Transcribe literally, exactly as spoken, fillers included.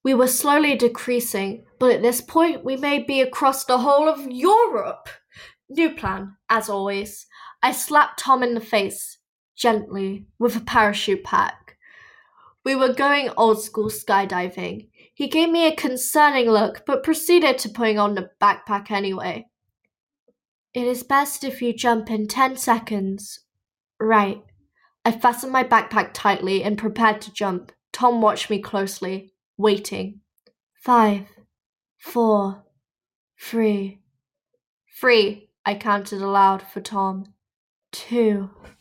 We were slowly decreasing, but at this point we may be across the whole of Europe. New plan, as always. I slapped Tom in the face, gently, with a parachute pack. We were going old school skydiving. He gave me a concerning look, but proceeded to putting on the backpack anyway. It is best if you jump in ten seconds. Right. I fastened my backpack tightly and prepared to jump. Tom watched me closely, waiting. Five, four, three. Three, I counted aloud for Tom. Two.